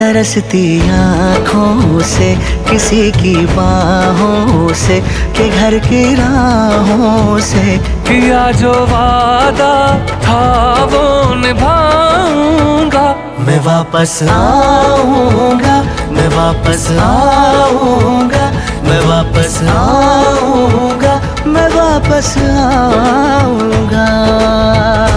तरसती आँखों से किसी की बाहों से कि घर की राहों से किया जो वादा था वो निभाऊंगा। मैं वापस आऊंगा, मैं वापस आऊंगा, मैं वापस आऊंगा, मैं वापस आऊंगा।